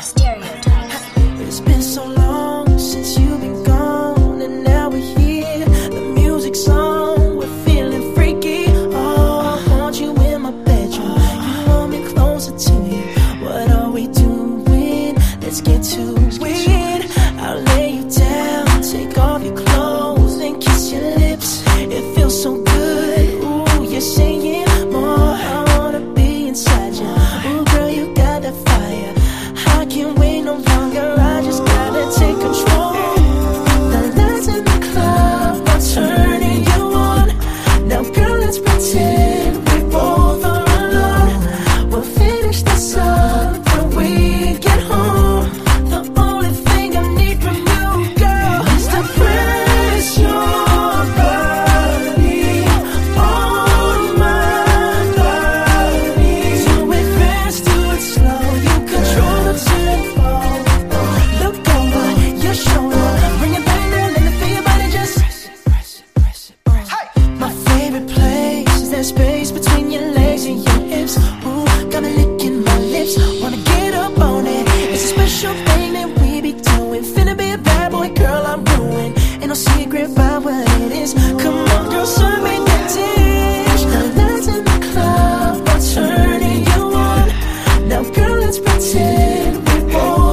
stereotypes. It's been so long since you've been gone, and now we're here. The music's on, we're feeling freaky. Oh, I want you in my bedroom. You want me closer to you. What are we doing? Let's get to it. I'll lay you down, take off your clothes, and kiss your lips. It feels so good. Ooh, you're saying more. I wanna be inside you. Ooh, girl, you got that fire. I can't wait no longer. I just gotta take control. The lights in the club are turning you on. Now, girl, let's pretend we both are alone. We'll finish this up when we get home. The only thing I need from you, girl, is to press your body on my body. Do it fast, do it slow. You control the tempo. Look over your shoulder, bring it back down, let me feel your body just press it, press it, press it. My favorite place is that space between your legs and your hips. Ooh, got me licking my lips, wanna get up on it. It's a special thing that we be doing. Finna be a bad boy, girl, I'm ruined. Ain't no secret about what it is. Come on, girl, serve me that dish. The lights in the club are turning you on. Now, girl, let's pretend we both